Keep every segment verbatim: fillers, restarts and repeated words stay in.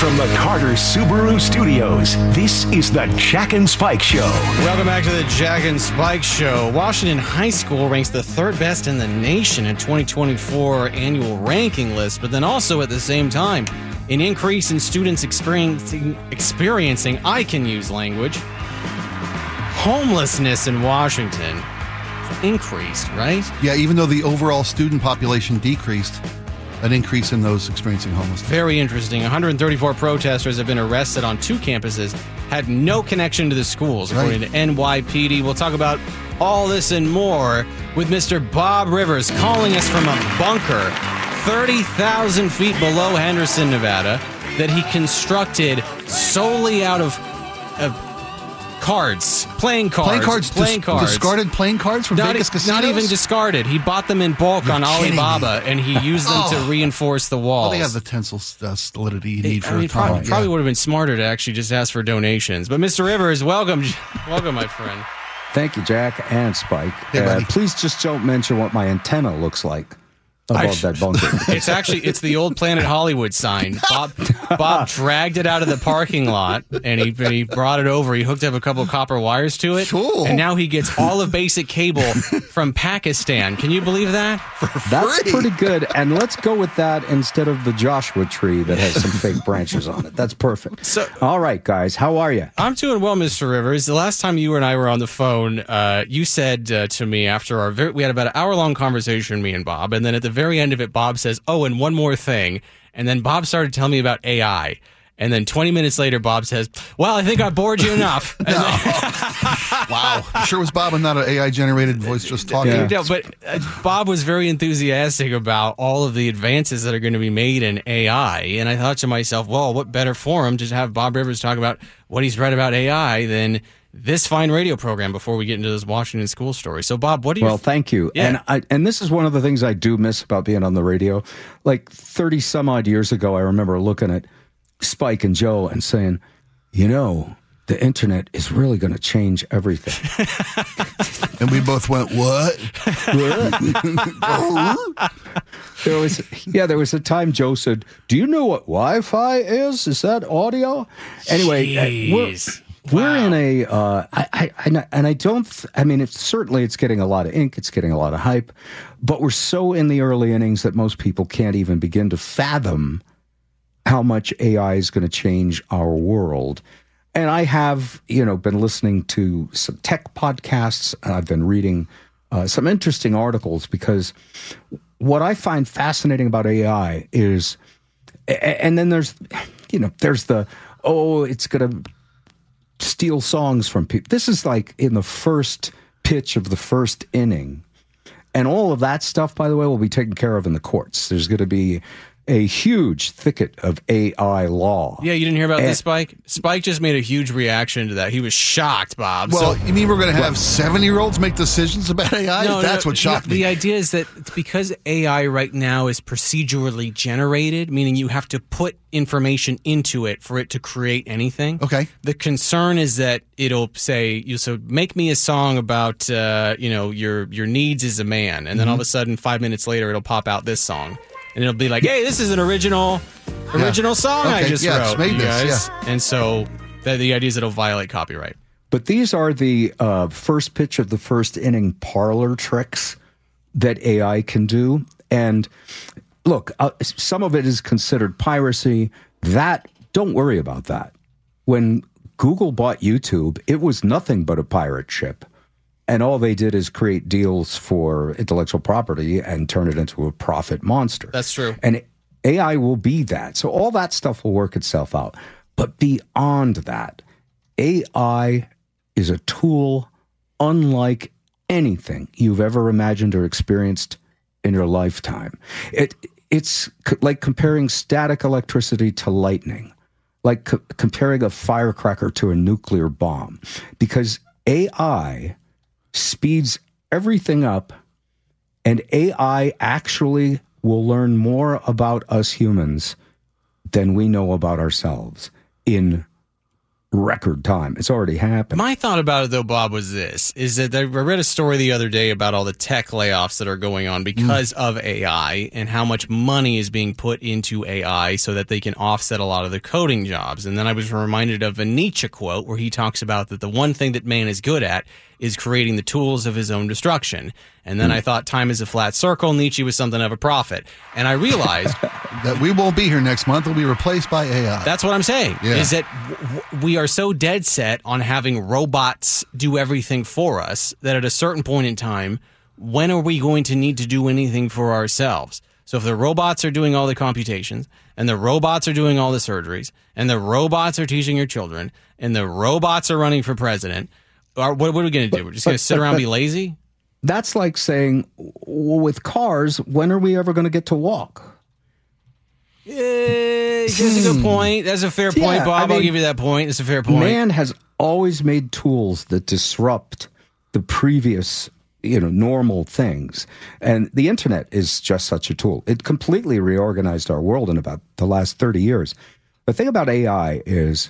From the Carter Subaru Studios, this is the Jack and Spike Show. Welcome back to the Jack and Spike Show. Washington High School ranks the third best in the nation in twenty twenty-four annual ranking list, but then also at the same time, an increase in students experiencing, experiencing I can use language, homelessness in Washington increased, right? Yeah, even though the overall student population decreased, an increase in those experiencing homelessness. Very interesting. one hundred thirty-four protesters have been arrested on two campuses, had no connection to the schools, according right. to N Y P D. We'll talk about all this and more with Mister Bob Rivers calling us from a bunker thirty thousand feet below Henderson, Nevada, that he constructed solely out of, of cards, playing cards, playing cards, playing dis- cards, discarded playing cards from not Vegas e- casinos. Not even discarded. He bought them in bulk You're on Alibaba, me. and he used them oh. to reinforce the walls. Well, they have the tensile uh, solidity you need it, for I mean, a tunnel. probably, yeah. probably would have been smarter to actually just ask for donations. But Mister Rivers, welcome, welcome, my friend. Thank you, Jack and Spike. Hey, uh, buddy. Please just don't mention what my antenna looks like above that bunker. It's actually it's the old Planet Hollywood sign. Bob Bob dragged it out of the parking lot and he and he brought it over. He hooked up a couple of copper wires to it, cool. and now he gets all of basic cable from Pakistan. Can you believe that? That's free. pretty good. And let's go with that instead of the Joshua tree that has some fake branches on it. That's perfect. So, all right, guys, how are you? I'm doing well, Mister Rivers. The last time you and I were on the phone, uh, you said uh, to me after our very, we had about an hour long conversation, me and Bob, and then at the very end of it, Bob says, "Oh, and one more thing." And then Bob started telling me about A I. And then twenty minutes later, Bob says, "Well, I think I bored you enough." And then, Wow. Sure was Bob and not an A I-generated voice just talking. Yeah. No, but uh, Bob was very enthusiastic about all of the advances that are going to be made in A I. And I thought to myself, well, what better forum to have Bob Rivers talk about what he's read about A I than this fine radio program before we get into this Washington school story. So, Bob, what do you... Well, thank you. Yeah. And I, and this is one of the things I do miss about being on the radio. Like thirty some odd years ago, I remember looking at Spike and Joe and saying, you know, the internet is really going to change everything. And we both went, what? There was, yeah, there was a time Joe said, "Do you know what Wi-Fi is? Is that audio?" Anyway, uh, we're, Jeez. we're Wow. in a, uh, I, I, I, and I don't, th- I mean, it's certainly it's getting a lot of ink, it's getting a lot of hype, but we're so in the early innings that most people can't even begin to fathom how much A I is going to change our world. And I have, you know, been listening to some tech podcasts. I've been reading uh, some interesting articles because what I find fascinating about A I is, and then there's, you know, there's the, oh, it's going to steal songs from people. This is like in the first pitch of the first inning. And all of that stuff, by the way, will be taken care of in the courts. There's going to be a huge thicket of A I law. Yeah, you didn't hear about And- this, Spike? Spike just made a huge reaction to that. He was shocked, Bob. Well, so, you mean we're going to have seven-year-olds make decisions about A I? No, That's no, what shocked the, me. The idea is that it's because A I right now is procedurally generated, meaning you have to put information into it for it to create anything. Okay. The concern is that it'll say, you so make me a song about uh, you know your your needs as a man, and then Mm-hmm. all of a sudden, five minutes later, it'll pop out this song, and it'll be like, hey, this is an original original Yeah. song I Okay, just yeah, it's wrote, made you this, guys. And so the, the idea is it'll violate copyright. But these are the uh, first pitch of the first inning parlor tricks that A I can do. And look, uh, some of it is considered piracy. That, don't worry about that. When Google bought YouTube, it was nothing but a pirate ship. And all they did is create deals for intellectual property and turn it into a profit monster. That's true. And A I will be that. So all that stuff will work itself out. But beyond that, A I is a tool unlike anything you've ever imagined or experienced in your lifetime. It It's c- like comparing static electricity to lightning, like c- comparing a firecracker to a nuclear bomb, because A I speeds everything up, and A I actually will learn more about us humans than we know about ourselves in record time. It's already happened. My thought about it, though, Bob, was this, is that I read a story the other day about all the tech layoffs that are going on because mm. of A I and how much money is being put into A I so that they can offset a lot of the coding jobs. And then I was reminded of a Nietzsche quote where he talks about that the one thing that man is good at is creating the tools of his own destruction. And then mm. I thought time is a flat circle. Nietzsche was something of a prophet. And I realized that we won't be here next month. We'll be replaced by A I. That's what I'm saying, yeah. is that w- we are so dead set on having robots do everything for us that at a certain point in time, when are we going to need to do anything for ourselves? So if the robots are doing all the computations and the robots are doing all the surgeries and the robots are teaching your children and the robots are running for president, what, what are we going to do? We're just going to sit around and be lazy? That's like saying, well, with cars, when are we ever going to get to walk? Yeah, that's a good point. That's a fair point, Yeah, Bob. I mean, I'll give you that point. It's a fair point. Man has always made tools that disrupt the previous, you know, normal things. And the internet is just such a tool. It completely reorganized our world in about the last thirty years. The thing about A I is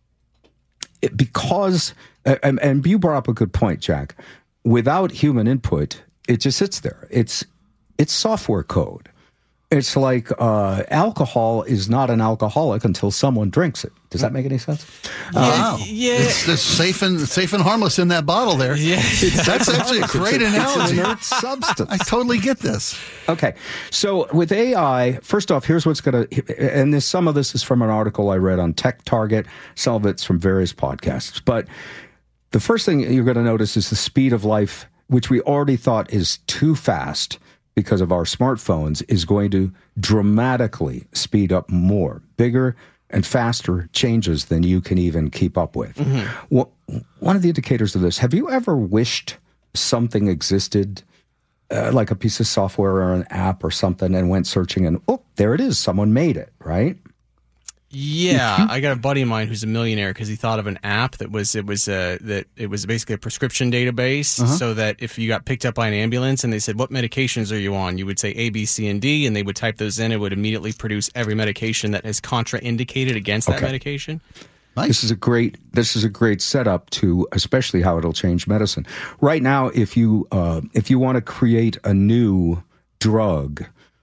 it, because, and, and you brought up a good point, Jack, without human input, it just sits there. It's it's software code. It's like uh, alcohol is not an alcoholic until someone drinks it. Does that make any sense? Yeah, Wow. yeah. It's, it's safe and safe and harmless in that bottle there. Yeah. That's actually a great It's analogy. an inert substance. I totally get this. Okay, so with A I, first off, here's what's going to, and this, some of this is from an article I read on Tech Target, some of it's from various podcasts, but the first thing you're going to notice is the speed of life, which we already thought is too fast because of our smartphones, is going to dramatically speed up more, bigger and faster changes than you can even keep up with. Mm-hmm. Well, one of the indicators of this, have you ever wished something existed, uh, like a piece of software or an app or something, and went searching and, oh, there it is, someone made it, right? Yeah, I got a buddy of mine who's a millionaire because he thought of an app that was it was a that it was basically a prescription database, uh-huh. so that if you got picked up by an ambulance and they said, "What medications are you on?" you would say A, B, C, and D, and they would type those in. It would immediately produce every medication that is contraindicated against that Okay. medication. Nice. This is a great. This is a great setup to, especially how it'll change medicine. Right now, if you uh, if you want to create a new drug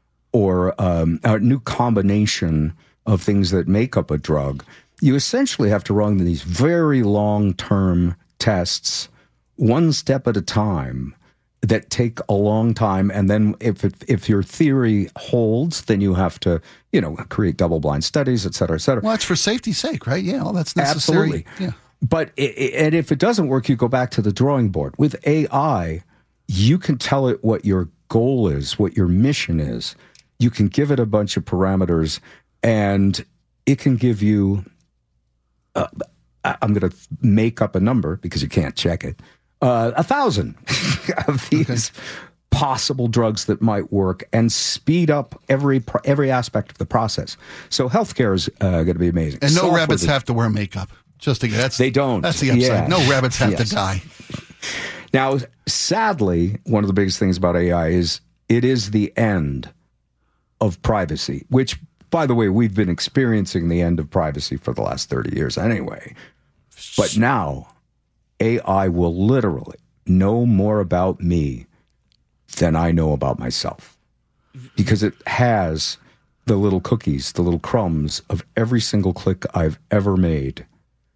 or um, a new combination of things that make up a drug, you essentially have to run these very long-term tests, one step at a time, that take a long time. And then if it, if your theory holds, then you have to, you know, create double-blind studies, et cetera, et cetera. Well, it's for safety's sake, right? Yeah, all that's necessary. Absolutely. Yeah. But it, it- and if it doesn't work, you go back to the drawing board. With A I, you can tell it what your goal is, what your mission is. You can give it a bunch of parameters, and it can give you, uh, I- I'm going to make up a number because you can't check it, uh, a thousand of these possible drugs that might work and speed up every pro- every aspect of the process. So healthcare is uh, going to be amazing. And no Software rabbits that- have to wear makeup. Just to get that's They don't. That's the upside. Yeah. No rabbits have Yes. to die. Now, sadly, one of the biggest things about A I is it is the end of privacy, which, by the way, we've been experiencing the end of privacy for the last thirty years anyway. But now, A I will literally know more about me than I know about myself, because it has the little cookies, the little crumbs of every single click I've ever made.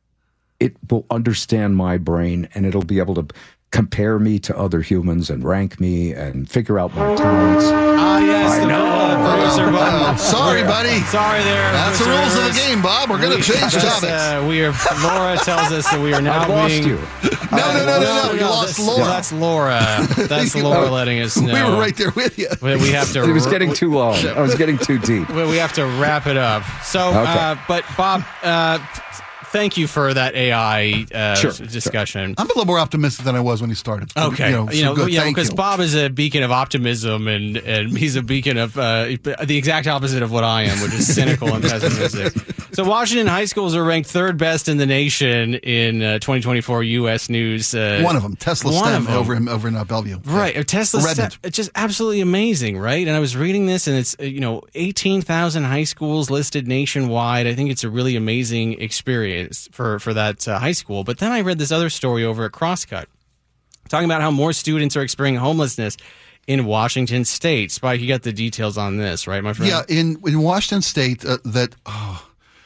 It will understand my brain, and it'll be able to compare me to other humans and rank me and figure out my talents. Ah, yes, I the know. uh, producer button. Oh, sorry, buddy. Sorry there. That's the Mister rules of the Rivers. game, Bob. We're going to We- change that's, topics. Uh, we are. Laura tells us that we are now I've lost being. you. no, no, no, no, no. You no, lost that's, Laura. That's Laura. That's Laura letting us know. We were right there with you. We we have to. It was getting too long. I was getting too deep. We we have to wrap it up. So, Okay. uh, but Bob, uh, thank you for that A I uh, Sure, discussion. I'm a little more optimistic than I was when he started. Okay, You know, you so know, good. you know, Thank because you. Bob is a beacon of optimism, and and he's a beacon of uh, the exact opposite of what I am, which is cynical and pessimistic. So, Washington high schools are ranked third best in the nation in uh, twenty twenty-four U S News. Uh, One of them, Tesla one STEM of them. over in over in uh, Bellevue. Right, a Tesla Redmond. step, it's just absolutely amazing, right? And I was reading this, and it's uh, you know eighteen thousand high schools listed nationwide. I think it's a really amazing experience. days for, for that uh, high school. But then I read this other story over at Crosscut talking about how more students are experiencing homelessness in Washington State. Spike, you got the details on this, right, my friend? Yeah, in, in Washington State, uh, that, oh,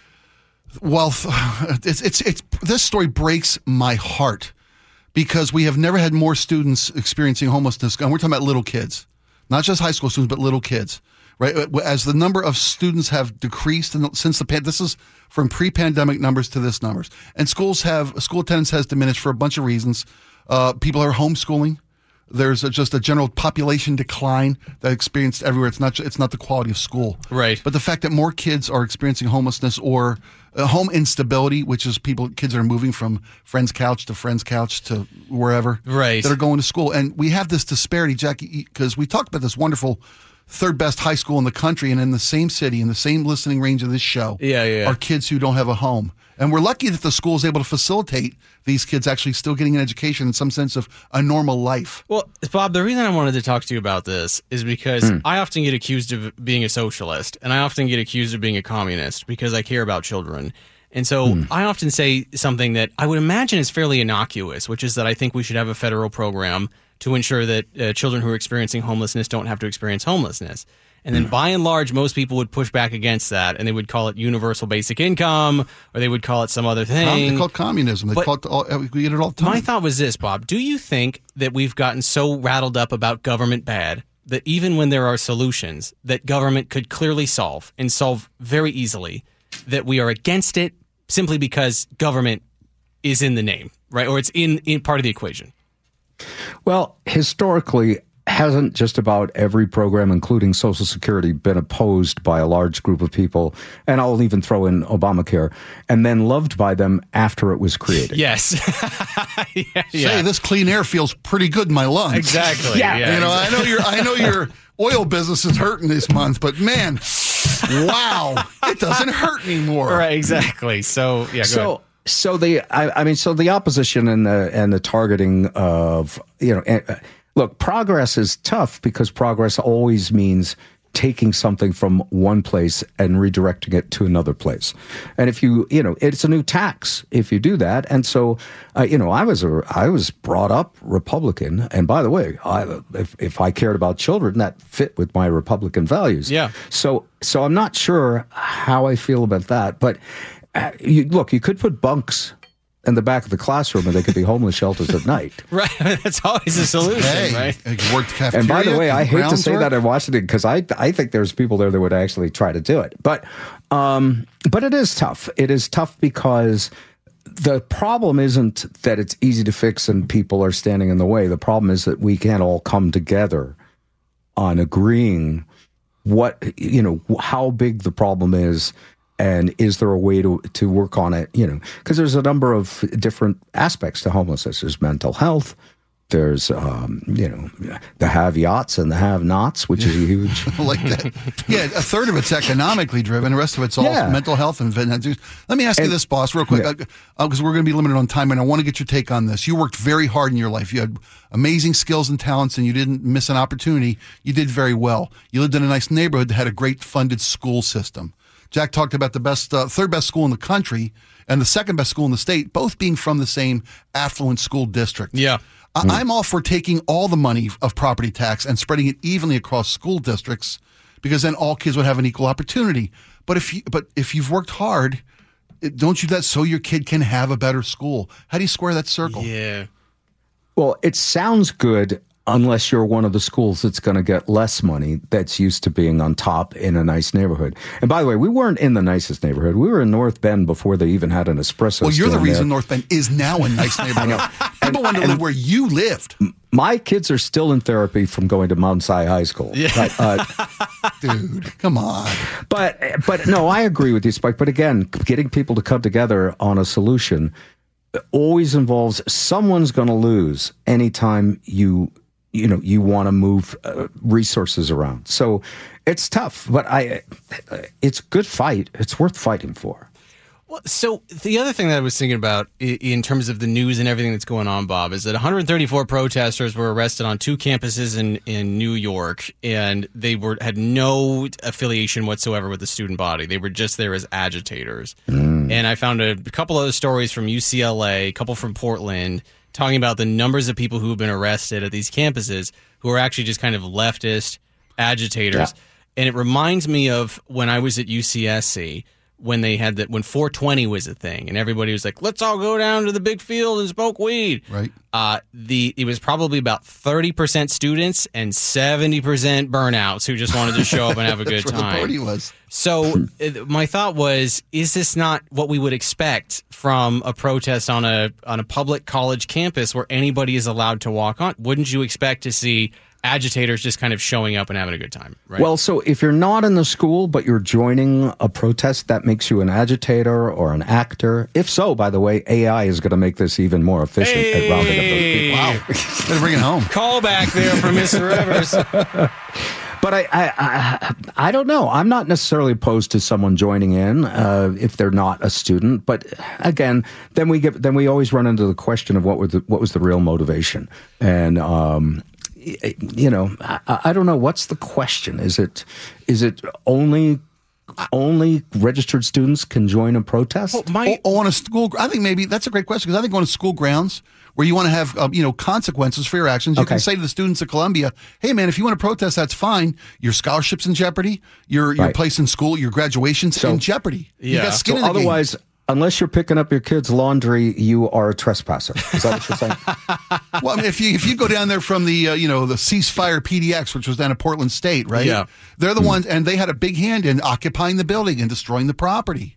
well, it's, it's, it's, this story breaks my heart because we have never had more students experiencing homelessness. And we're talking about little kids, not just high school students, but little kids, right? As the number of students have decreased in the, since the pandemic, this is from pre-pandemic numbers to this numbers. And schools have, school attendance has diminished for a bunch of reasons. Uh, people are homeschooling. There's a, just a general population decline that experienced everywhere. It's not it's not the quality of school, right? But the fact that more kids are experiencing homelessness or uh, home instability, which is people kids are moving from friend's couch to friend's couch to wherever, right? That are going to school, and we have this disparity, Jackie, because we talked about this wonderful third best high school in the country, and in the same city, in the same listening range of this show, yeah, yeah, are kids who don't have a home. And we're lucky that the school is able to facilitate these kids actually still getting an education and some sense of a normal life. Well, Bob, the reason I wanted to talk to you about this is because mm. I often get accused of being a socialist, and I often get accused of being a communist because I care about children. And so mm. I often say something that I would imagine is fairly innocuous, which is that I think we should have a federal program to ensure that uh, children who are experiencing homelessness don't have to experience homelessness. And then by and large, most people would push back against that, and they would call it universal basic income, or they would call it some other thing. They call it communism. They but call it all, we get it all the time. My thought was this, Bob. Do you think that we've gotten so rattled up about government bad that even when there are solutions that government could clearly solve and solve very easily, that we are against it simply because government is in the name, right? Or it's in, in part of the equation? Well, historically, hasn't just about every program, including Social Security, been opposed by a large group of people, and I'll even throw in Obamacare, and then loved by them after it was created? Yes. yeah, yeah. Say, this clean air feels pretty good in my lungs. Exactly. Yeah. yeah you know, exactly. I know your I know your oil business is hurting this month, but man, wow, it doesn't hurt anymore. Right, exactly. So, yeah, go so, ahead. So the, I, I mean, so the opposition and the and the targeting of, you know, uh, look, progress is tough because progress always means taking something from one place and redirecting it to another place. And if you, you know, it's a new tax if you do that. And so, uh, you know, I was a, I was brought up Republican. And by the way, I, if, if I cared about children, that fit with my Republican values. Yeah. So, so I'm not sure how I feel about that. But uh, you, look, you could put bunks in the back of the classroom, and they could be homeless shelters at night. Right. That's always a solution, hey, right? It worked cafeteria. And by the way, I hate to say work. that in Washington because I I think there's people there that would actually try to do it. But um, but it is tough. It is tough because the problem isn't that it's easy to fix and people are standing in the way. The problem is that we can't all come together on agreeing what, you know, how big the problem is. And is there a way to, to work on it? You know, because there's a number of different aspects to homelessness. There's mental health. There's, um, you know, the have-yachts and the have-nots, which is huge. I like that. Yeah, a third of it's economically driven. The rest of it's all Yeah. mental health. And let me ask you And- this, boss, real quick, Yeah. because uh, uh, we're going to be limited on time, and I want to get your take on this. You worked very hard in your life. You had amazing skills and talents, and you didn't miss an opportunity. You did very well. You lived in a nice neighborhood that had a great funded school system. Jack talked about the best, uh, third best school in the country and the second best school in the state, both being from the same affluent school district. Yeah. I- I'm all for taking all the money of property tax and spreading it evenly across school districts, because then all kids would have an equal opportunity. But if you, but if you've worked hard, it- don't you do that so your kid can have a better school? How do you square that circle? Yeah. Well, it sounds good unless you're one of the schools that's going to get less money that's used to being on top in a nice neighborhood. And by the way, we weren't in the nicest neighborhood. We were in North Bend before they even had an espresso Well, you're the stand reason there. North Bend is now a nice neighborhood. People want to live where you lived. My kids are still in therapy from going to Mount Si High School. Yeah. But, uh, Dude, come on. But but no, I agree with you, Spike. But again, getting people to come together on a solution always involves someone's going to lose anytime you you know you want to move uh, resources around. So it's tough, but I it's a good fight. It's worth fighting for. Well, so the other thing that I was thinking about i- in terms of the news and everything that's going on, Bob, is that one hundred thirty-four protesters were arrested on two campuses in, in New York, and they were had no affiliation whatsoever with the student body. They were just there as agitators. Mm. And I found a, a couple other stories from U C L A, a couple from Portland, talking about the numbers of people who have been arrested at these campuses who are actually just kind of leftist agitators. Yeah. And it reminds me of when I was at U C S C, when they had that, when four twenty was a thing, and everybody was like, "Let's all go down to the big field and smoke weed." Right. Uh, the it was probably about thirty percent students and seventy percent burnouts who just wanted to show up and have a good That's time. where the party was. So uh, my thought was, is this not what we would expect from a protest on a on a public college campus where anybody is allowed to walk on? Wouldn't you expect to see agitators just kind of showing up and having a good time, right? Well, so if you're not in the school, but you're joining a protest, that makes you an agitator or an actor. If so, by the way, A I is going to make this even more efficient hey! at rounding up those people. Wow. Better bring it home. Call back there from Mister Rivers. But I, I, I, I don't know. I'm not necessarily opposed to someone joining in uh, if they're not a student. But again, then we get then we always run into the question of what was the, what was the real motivation, and um, you know, I, I don't know. What's the question? Is it is it only only registered students can join a protest? Well, my, or, or on a school, I think maybe that's a great question, because I think on a school grounds where you want to have, um, you know, consequences for your actions, you Okay. can say to the students at Columbia, "Hey, man, if you want to protest, that's fine. Your scholarship's in jeopardy. Your your Right. place in school, your graduation's So- in jeopardy. You Yeah. got skin So in the game." otherwise, unless you're picking up your kids' laundry, you are a trespasser. Is that what you're saying? Well, I mean, if you if you go down there from the uh, you know the ceasefire P D X, which was down at Portland State, right? Yeah. They're the ones, and they had a big hand in occupying the building and destroying the property.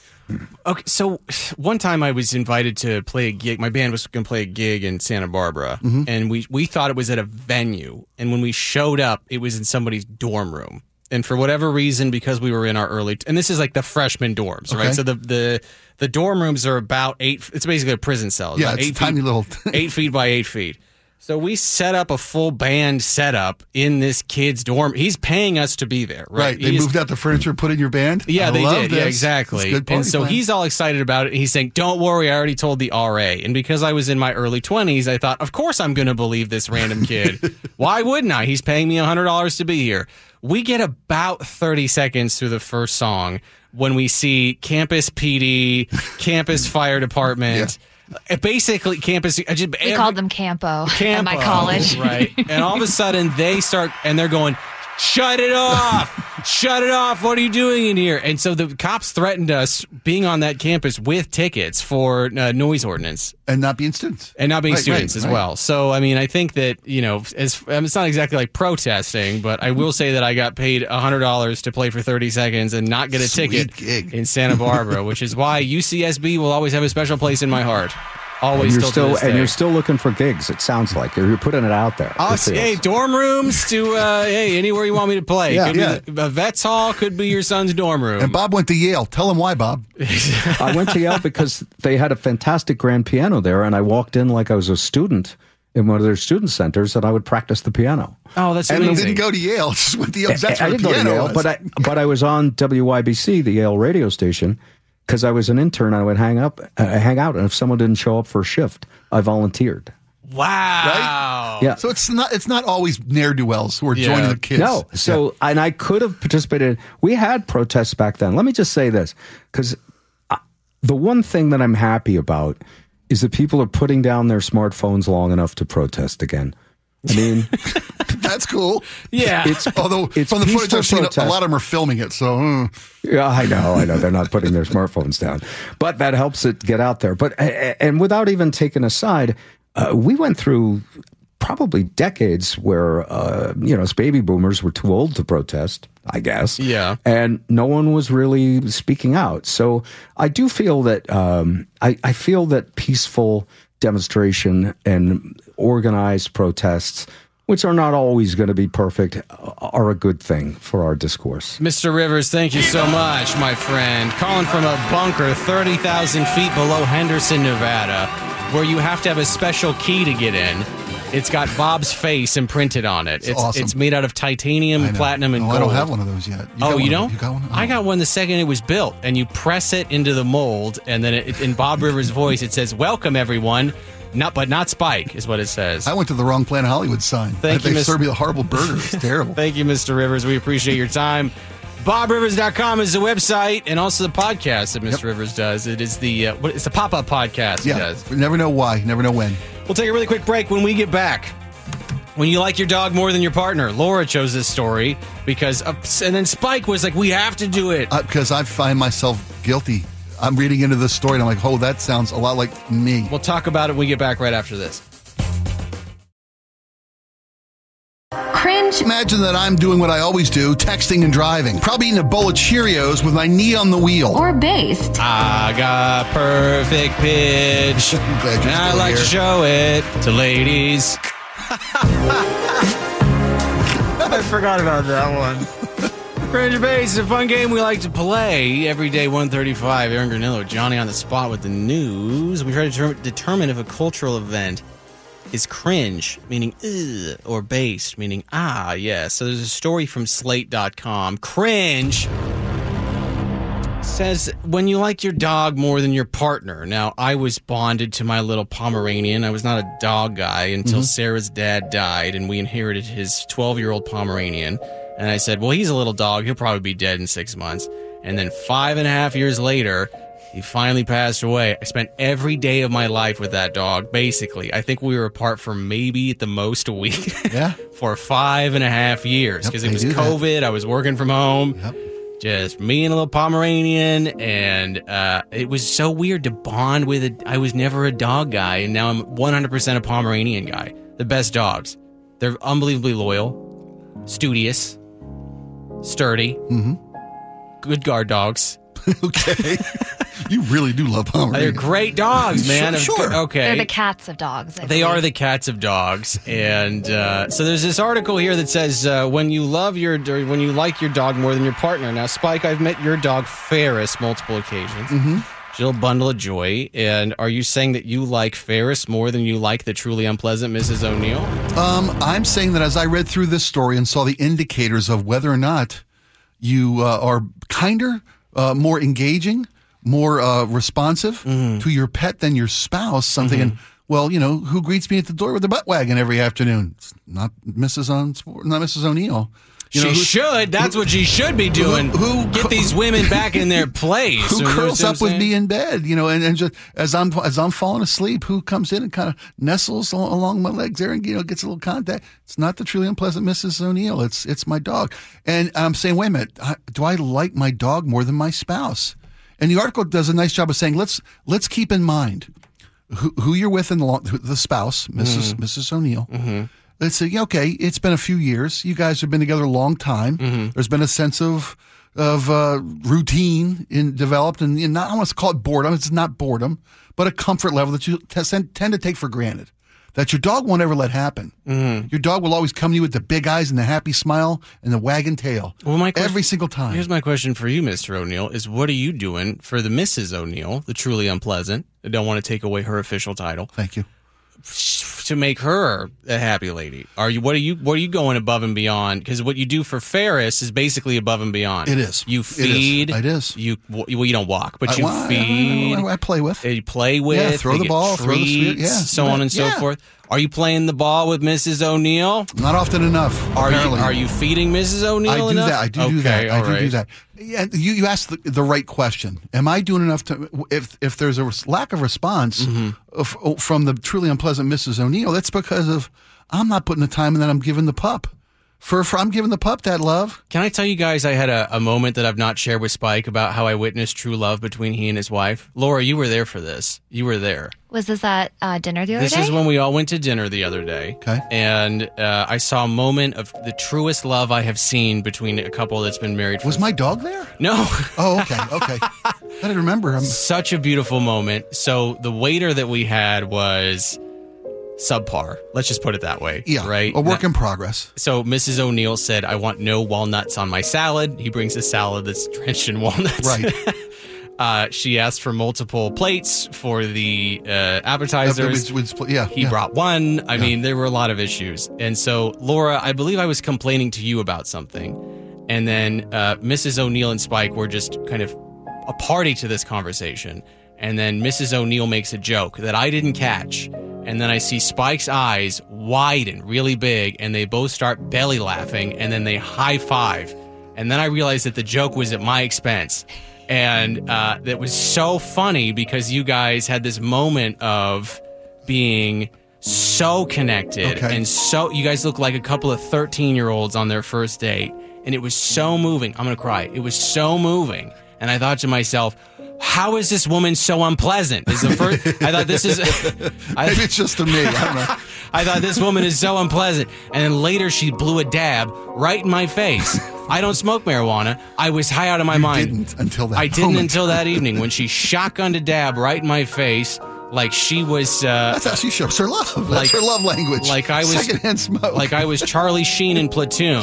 Okay, so one time I was invited to play a gig. My band was going to play a gig in Santa Barbara, Mm-hmm. and we we thought it was at a venue. And when we showed up, it was in somebody's dorm room. And for whatever reason, because we were in our early, and this is like the freshman dorms, Okay. right? So the the the dorm rooms are about eight. It's basically a prison cell. Yeah, about it's eight tiny feet, little- eight feet by eight feet. So we set up a full band setup in this kid's dorm. He's paying us to be there, right? Right. They He is- moved out the furniture, put in your band. yeah, I they love did. Yeah, this. exactly. It's a good party And so plan. he's all excited about it. He's saying, "Don't worry, I already told the R A." And because I was in my early twenties, I thought, of course I'm going to believe this random kid. Why wouldn't I? He's paying me one hundred dollars to be here. We get about thirty seconds through the first song when we see campus P D, campus fire department. Uh, Basically, campus. I just, We called them Campo, at my Campo, college. right? And all of a sudden, they start, and they're going, "Shut it off! Shut it off! What are you doing in here?" And so the cops threatened us being on that campus with tickets for uh, noise ordinance and not being students. and not being Right, students right, as right. well. So, I mean, I think that, you know, as I mean, it's not exactly like protesting, but I will say that I got paid one hundred dollars to play for thirty seconds and not get a Sweet ticket gig. in Santa Barbara, which is why U C S B will always have a special place in my heart. Always You're still, still to this and day. you're still looking for gigs. It sounds like you're, you're putting it out there. Oh, It feels. hey, dorm rooms to uh, hey, anywhere you want me to play. Yeah, could yeah. be the, a vet's hall, could be your son's dorm room. And Bob went to Yale. Tell him why, Bob. I went to Yale because they had a fantastic grand piano there, and I walked in like I was a student in one of their student centers, and I would practice the piano. Oh, that's And amazing. didn't go to Yale. Just went to Yale. That's I where the didn't go to piano Yale, was. but I but I was on W Y B C, the Yale radio station, because I was an intern. I would hang up, uh, hang out, and if someone didn't show up for a shift, I volunteered. Wow. Yeah. So it's not it's not always ne'er do wells who are Yeah. joining the kids. No. So, and I could have participated. We had protests back then. Let me just say this, because the one thing that I'm happy about is that people are putting down their smartphones long enough to protest again. I mean, That's cool. Yeah. it's Although it's from the footage peaceful I've seen, a, a protest. lot of them are filming it. So mm. Yeah, I know, I know. They're not putting their smartphones down, but that helps it get out there. But and without even taking a side, uh, we went through probably decades where uh, you know, as baby boomers were too old to protest, I guess. Yeah. And no one was really speaking out. So I do feel that um, I, I feel that peaceful demonstration and organized protests, which are not always going to be perfect, are a good thing for our discourse. Mister Rivers, thank you so much, my friend. Calling from a bunker thirty thousand feet below Henderson, Nevada, where you have to have a special key to get in. It's got Bob's face imprinted on it. It's, awesome. It's made out of titanium, I know. platinum, and oh, gold. I don't have one of those yet. You oh, got you one don't? Of, you got one? I Oh. got one the second it was built, and you press it into the mold, and then it, in Bob Rivers' voice, it says, "Welcome, everyone." Not, but not Spike, is what it says. I went to the wrong Planet Hollywood sign. Thank they you, Miss- served me a horrible burger. It's terrible. Thank you, Mister Rivers. We appreciate your time. Bob Rivers dot com is the website, and also the podcast that Mister Yep. Rivers does. It is the uh, what, it's the pop-up podcast he Yeah, does. we never know why, never know when. We'll take a really quick break. When we get back, when you like your dog more than your partner, Laura chose this story because, of, and then Spike was like, "We have to do it." Because I find myself guilty. I'm reading into this story, and I'm like, oh, that sounds a lot like me. We'll talk about it when we get back right after this. Cringe. Imagine that I'm doing what I always do, texting and driving. Probably eating a bowl of Cheerios with my knee on the wheel. Or based. I got perfect pitch, I'm glad you're and I still like here. to show it to ladies. I forgot about that one. Cringe Base is a fun game we like to play every day. one thirty-five. Aaron Granillo, Johnny on the spot with the news. We try to determine, determine if a cultural event is cringe, meaning ugh, or based, meaning ah, yes. So there's a story from slate dot com. Cringe says when you like your dog more than your partner. Now, I was bonded to my little Pomeranian. I was not a dog guy until Sarah's dad died, and we inherited his twelve-year-old Pomeranian. And I said, well, he's a little dog. He'll probably be dead in six months. And then five and a half years later, he finally passed away. I spent every day of my life with that dog, basically. I think we were apart for maybe at the most a week. Yeah. For five and a half years. Yep, Because they it was do that. COVID. I was working from home. Yep. Just me and a little Pomeranian. And uh, it was so weird to bond with a... I was never a dog guy. And now I'm one hundred percent a Pomeranian guy. The best dogs. They're unbelievably loyal, studious, sturdy, Mm-hmm. good guard dogs. Okay. You really do love Pomeranian. They're great dogs, man. Sure, sure. Okay. They're the cats of dogs. I They believe. are the cats of dogs, and uh, so there's this article here that says uh, when you love your or when you like your dog more than your partner. Now, Spike, I've met your dog Ferris multiple occasions. Mm-hmm. She's a little bundle of joy. And are you saying that you like Ferris more than you like the truly unpleasant Missus O'Neill? Um, I'm saying that as I read through this story and saw the indicators of whether or not you uh, are kinder, uh, more engaging, more uh, responsive Mm-hmm. to your pet than your spouse, I'm thinking, well, you know, who greets me at the door with a butt wagon every afternoon? It's not Missus On, not Missus O'Neill. You know, she who- should. That's what she should be doing. who- Get these women back in their place. Who You know curls what I'm up with saying? me in bed, you know, and, and just as I'm as I'm falling asleep, who comes in and kind of nestles al- along my legs there and you know gets a little contact? It's not the truly unpleasant Missus O'Neill. It's it's my dog, and I'm saying, wait a minute, I, do I like my dog more than my spouse? And the article does a nice job of saying let's let's keep in mind who, who you're with in the long, the spouse, Missus Mm-hmm. Missus O'Neill. Let's say, okay, it's been a few years. You guys have been together a long time. Mm-hmm. There's been a sense of of uh, routine in developed, and, and not I want to call it boredom. It's not boredom, but a comfort level that you t- tend to take for granted. That your dog won't ever let happen. Mm-hmm. Your dog will always come to you with the big eyes and the happy smile and the wagging tail. Well, my question- every single time. Here's my question for you, Mister O'Neill, is what are you doing for the Missus O'Neill, the truly unpleasant? I don't want to take away her official title, Thank you. to make her a happy lady. Are you? What are you? What are you going above and beyond? Because what you do for Ferris is basically above and beyond. It is. You It is. feed. It is. You well, you don't walk, but I- you well, I- feed. I, I, I play with. You play with. Yeah, throw they the get ball, throw the sphere, treats, yeah, so you on bet. and so Yeah. forth. Are you playing the ball with Missus O'Neill? Not often enough. Are you apparently. are you feeding Missus O'Neill I do enough? that. I do okay, do that. I all do do right. that. Yeah, you you asked the, the right question. Am I doing enough to? If if there's a res- lack of response Mm-hmm. of, from the truly unpleasant Missus O'Neill, that's because of I'm not putting the time in that I'm giving the pup. For, for I'm giving the pup that love. Can I tell you guys I had a, a moment that I've not shared with Spike about how I witnessed true love between he and his wife? Laura, you were there for this. You were there. Was this at uh, dinner the other This day? is when we all went to dinner the other day. Okay. And uh, I saw a moment of the truest love I have seen between a couple that's been married for Was my dog there? No. Oh, okay, okay. I didn't remember. I'm, Such a beautiful moment. So the waiter that we had was subpar. Let's just put it that way. yeah, Right? a work in progress. So Missus O'Neill said, I want no walnuts on my salad. He brings a salad that's drenched in walnuts. Right. Uh, she asked for multiple plates for the uh, appetizers. Uh, with- with- yeah, he yeah. brought one. I Yeah. mean, there were a lot of issues. And so, Laura, I believe I was complaining to you about something. And then uh, Missus O'Neill and Spike were just kind of a party to this conversation. And then Missus O'Neill makes a joke that I didn't catch. And then I see Spike's eyes widen really big, and they both start belly laughing, and then they high five. And then I realized that the joke was at my expense. And uh, that was so funny because you guys had this moment of being so connected. Okay. And so you guys look like a couple of thirteen-year-olds on their first date. And it was so moving. I'm going to cry. It was so moving. And I thought to myself, how is this woman so unpleasant? Is the first, I thought this is... I, Maybe it's just to me. I don't know. I thought this woman is so unpleasant. And then later she blew a dab right in my face. I don't smoke marijuana. I was high out of my You mind. didn't until that I didn't moment. until that evening when she shotgunned a dab right in my face like she was... Uh, That's how she shows her love. That's Like- her love language. like I was- Secondhand smoke. like I was Charlie Sheen in Platoon.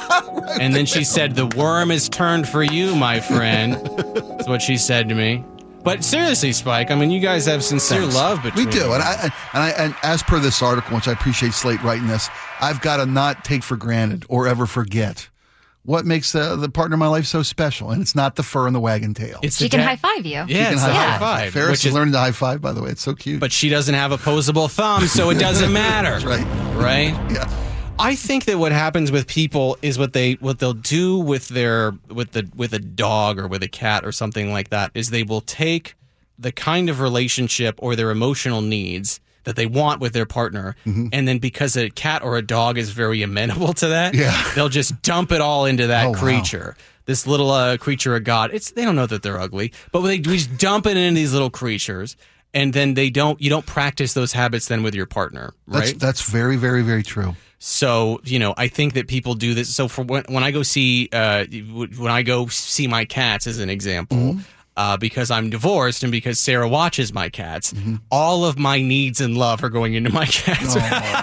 And then she said, the worm is turned for you, my friend. That's what she said to me. But seriously, Spike, I mean, you guys have sincere Thanks. love between We do, you. and I and I and as per this article, which I appreciate Slate writing this, I've got to not take for granted or ever forget what makes the the partner of my life so special, and it's not the fur and the wagon tail. It's She the can da- high five you. Yeah, You can it's the high high five. Ferris which is is, learning to high five, by the way. It's so cute. but she doesn't have opposable thumb, so it doesn't matter. right. Right? Yeah. I think that what happens with people is what they what they'll do with their with the with a dog or with a cat or something like that is they will take the kind of relationship or their emotional needs that they want with their partner, Mm-hmm. and then because a cat or a dog is very amenable to that, Yeah. they'll just dump it all into that Oh, wow. creature. This little uh, creature of God. It's they don't know that they're ugly, but they we just dump it into these little creatures, and then they don't. You don't practice those habits then with your partner, right? That's that's very very very true. So, you know, I think that people do this. So for when, when I go see, uh, when I go see my cats as an example, Mm-hmm. uh, because I'm divorced and because Sarah watches my cats, Mm-hmm. all of my needs and love are going into my cats.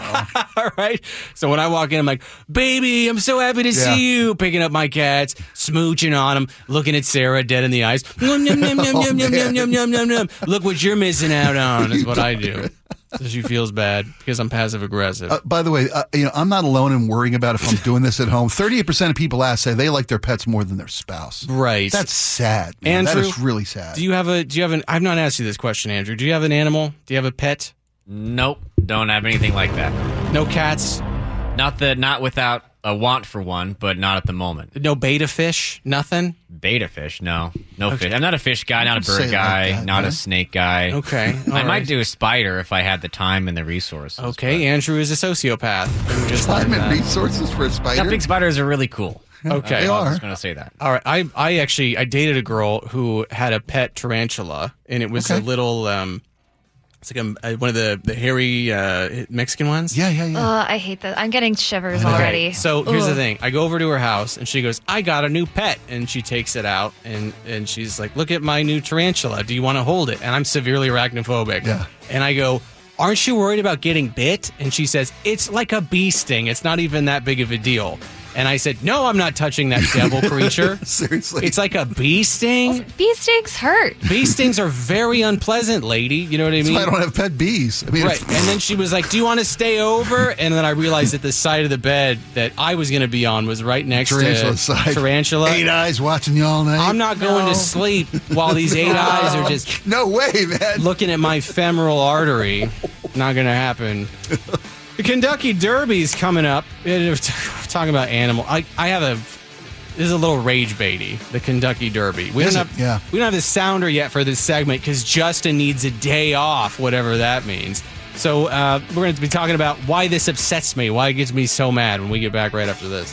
All right. So when I walk in, I'm like, baby, I'm so happy to Yeah. see you. Picking up my cats, smooching on them, looking at Sarah dead in the eyes. Yum, yum, yum, yum, Oh, yum, yum, man. yum, yum, yum, yum. Look what you're missing out on is what I do. So she feels bad because I'm passive aggressive. Uh, by the way, uh, you know I'm not alone in worrying about if I'm doing this at home. Thirty-eight percent of people ask say they like their pets more than their spouse. Right. That's sad. Man. Andrew, that is really sad. Do you have a? Do you have an? I've not asked you this question, Andrew. Do you have an animal? Do you have a pet? Nope, don't have anything like that. No cats. Not that, not without a want for one, but not at the moment. No beta fish. Nothing. Beta fish, no, no fish. I'm not a fish guy, not a Say it bird like guy, that, not man. a snake guy. Okay. I all might right. do a spider if I had the time and the resources. Okay, Andrew is a sociopath. We just Time learned and that. resources for a but- spider. Yeah, big spiders are really cool. Okay. They I are. was going to say that. All right. I I actually I dated a girl who had a pet tarantula, and it was a Okay. little um, it's like a, one of the the hairy uh, Mexican ones. Yeah, yeah, yeah. Ugh, I hate that. I'm getting shivers Okay, already. So here's the Ugh. thing. I go over to her house and she goes, I got a new pet. And she takes it out and, and she's like, look at my new tarantula. Do you want to hold it? And I'm severely arachnophobic. Yeah. And I go, aren't you worried about getting bit? And she says, it's like a bee sting. It's not even that big of a deal. And I said, no, I'm not touching that devil creature. Seriously. It's like a bee sting. Bee stings hurt. Bee stings are very unpleasant, lady. You know what I That's mean? why I don't have pet bees. I mean, Right. And then she was like, do you want to stay over? And then I realized that the side of the bed that I was going to be on was right next tarantula to side. Tarantula. Eight eyes watching you all night. I'm not going to sleep while these eight eyes are just No way, man. looking at my femoral artery. Not going to happen. The Kentucky Derby's coming up. We're talking about animal. I, I have a... This is a little rage baity, the Kentucky Derby. We Is don't it? have Yeah. we don't have the sounder yet for this segment because Justin needs a day off, whatever that means. So uh, we're going to be talking about why this upsets me, why it gets me so mad when we get back right after this.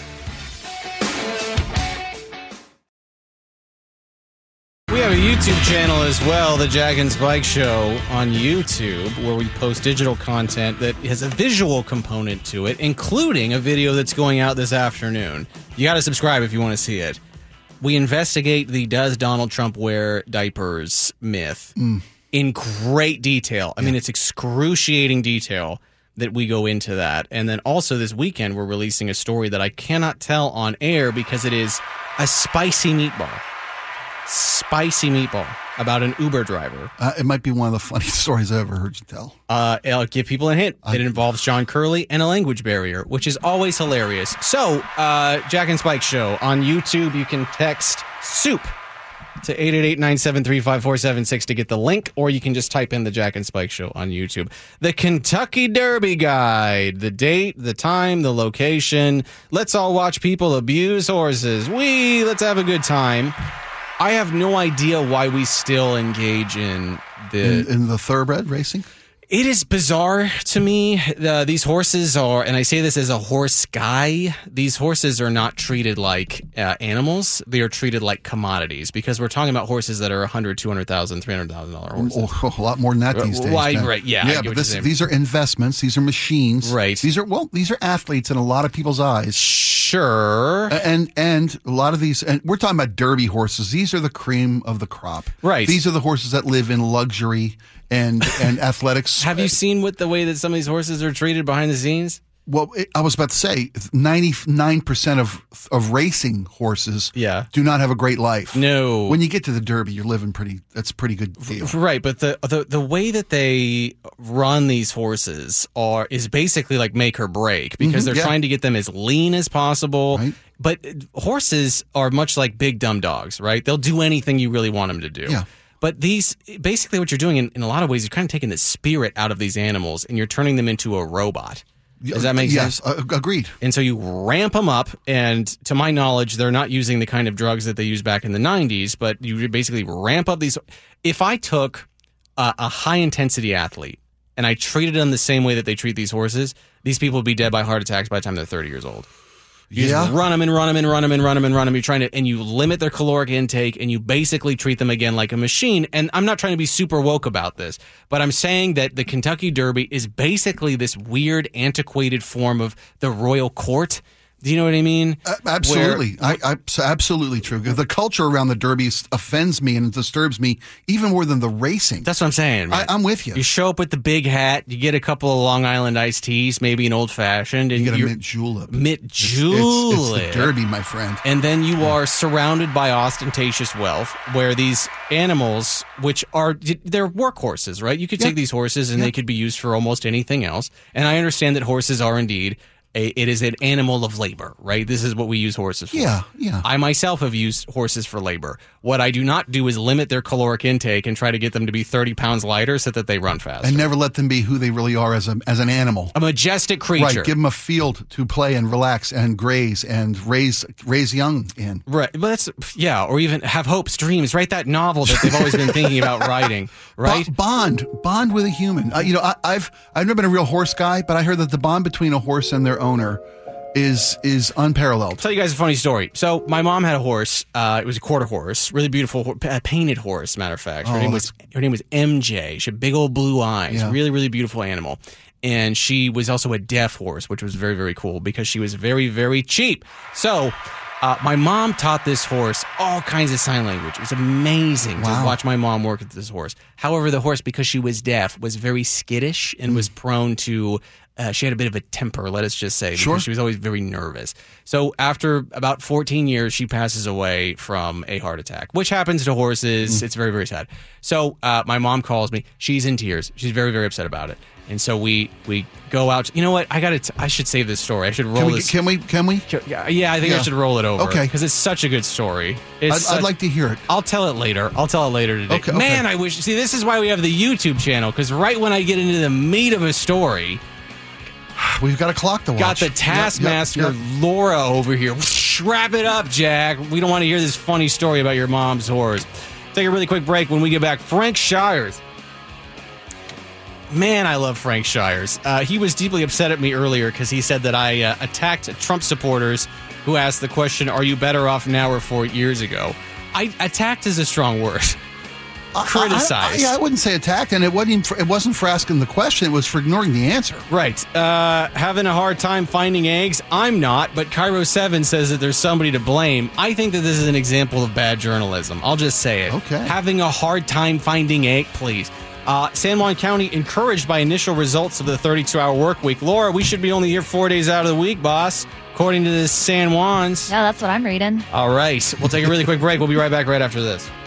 We have a YouTube channel as well, the Jack and Spike Show on YouTube, where we post digital content that has a visual component to it, including a video that's going out this afternoon. You got to subscribe if you want to see it. We investigate the does Donald Trump wear diapers myth in great detail. I mean, it's excruciating detail that we go into that. And then also this weekend, we're releasing a story that I cannot tell on air because it is a spicy meatball. spicy meatball about an Uber driver. Uh, it might be one of the funniest stories I ever heard you tell. Uh, I'll give people a hint. It involves John Curley and a language barrier, which is always hilarious. So, uh, Jack and Spike Show on YouTube. You can text SOUP to eight eight eight, nine seven three, five four seven six to get the link, or you can just type in the Jack and Spike Show on YouTube. The Kentucky Derby Guide, the date, the time, the location. Let's all watch people abuse horses. Wee, let's have a good time. I have no idea why we still engage in the... In, in the thoroughbred racing? It is bizarre to me. Uh, these horses are, and I say this as a horse guy, these horses are not treated like uh, animals. They are treated like commodities because we're talking about horses that are one hundred thousand dollars, two hundred thousand dollars, three hundred thousand dollars horses. Oh, a lot more than that these days. Why, man. right, yeah. Yeah, but this, these are investments. These are machines. Right. These are, well, these are athletes in a lot of people's eyes. Sure. And and a lot of these, and we're talking about Derby horses. These are the cream of the crop. Right. These are the horses that live in luxury and and athletics. Have you seen what the way that some of these horses are treated behind the scenes? Well, it, I was about to say, ninety-nine percent of of racing horses Yeah. do not have a great life. No. When you get to the Derby, you're living pretty, that's a pretty good deal. Right, but the, the the way that they run these horses are is basically like make or break because Mhm, they're yeah. trying to get them as lean as possible. Right. But horses are much like big dumb dogs, right? They'll do anything you really want them to do. Yeah. But these, basically what you're doing in, in a lot of ways, you're kind of taking the spirit out of these animals and you're turning them into a robot. Does that make yes, sense? Yes, uh, agreed. And so you ramp them up, and to my knowledge, they're not using the kind of drugs that they used back in the nineties, but you basically ramp up these. If I took a, a high-intensity athlete and I treated them the same way that they treat these horses, these people would be dead by heart attacks by the time they're thirty years old. You Yeah. just run them and run them and run them and run them and run them. You're trying to, and you limit their caloric intake, and you basically treat them again like a machine. And I'm not trying to be super woke about this, but I'm saying that the Kentucky Derby is basically this weird, antiquated form of the royal court. Do you know what I mean? Uh, absolutely. Where- I, I, it's absolutely true. The culture around the Derby offends me and disturbs me even more than the racing. That's what I'm saying, man. I, I'm with you. You show up with the big hat, you get a couple of Long Island iced teas, maybe an old fashioned, and You get a you're- mint julep. mint It's- julep. It's, it's the Derby, my friend. And then you are surrounded by ostentatious wealth, where these animals, which are they're workhorses, right? You could take Yeah. these horses and Yeah. they could be used for almost anything else. And I understand that horses are indeed a, it is an animal of labor, right? This is what we use horses for. Yeah, yeah. I myself have used horses for labor. What I do not do is limit their caloric intake and try to get them to be thirty pounds lighter so that they run faster. And never let them be who they really are as a as an animal. A majestic creature. Right. Give them a field to play and relax and graze and raise raise young in. Right, but that's yeah, or even have hopes, dreams. Write that novel that they've always been thinking about writing. Right, Bo- bond, bond with a human. Uh, you know, I, I've I've never been a real horse guy, but I heard that the bond between a horse and their owner is is unparalleled. tell you guys a funny story. So my mom had a horse. Uh, it was a quarter horse, really beautiful, ho- uh, painted horse. Matter of fact, her Oh, name was her name was M J. She had big old blue eyes. Yeah. Really, really beautiful animal. And she was also a deaf horse, which was very, very cool because she was very, very cheap. So. Uh, my mom taught this horse all kinds of sign language. It was amazing Wow. to watch my mom work with this horse. However, the horse, because she was deaf, was very skittish and Mm. was prone to. Uh, she had a bit of a temper, let us just say, because Sure. she was always very nervous. So after about fourteen years, she passes away from a heart attack, which happens to horses. It's very, very sad. So uh, my mom calls me. She's in tears. She's very, very upset about it. And so we we go out. You know what? I got to. I should save this story. I should roll Can we? this. Can we? Can we? Yeah, yeah, I think I Yeah. should roll it over. Okay. Because it's such a good story. It's I'd, such- I'd like to hear it. I'll tell it later. I'll tell it later today. Okay, okay. Man, I wish. See, this is why we have the YouTube channel. Because right when I get into the meat of a story, We've got a clock to watch. got the Yep, yep, Taskmaster yep. Laura over here. Wrap it up, Jack. We don't want to hear this funny story about your mom's horse. Take a really quick break. When we get back, Frank Shires. Man, I love Frank Shires. Uh, he was deeply upset at me earlier because he said that I uh, attacked Trump supporters who asked the question, are you better off now or four years ago? I attacked is a strong word. Criticized. I, I, yeah, I wouldn't say attacked, and it wasn't even for, it wasn't for asking the question. It was for ignoring the answer. Right. Uh, having a hard time finding eggs? I'm not, but Cairo seven says that there's somebody to blame. I think that this is an example of bad journalism. I'll just say it. Okay. Having a hard time finding egg, please. Uh, San Juan County encouraged by initial results of the thirty-two hour work week. Laura, we should be only here four days out of the week, boss, according to this San Juans. Yeah, that's what I'm reading. All right. We'll take a really quick break. We'll be right back right after this.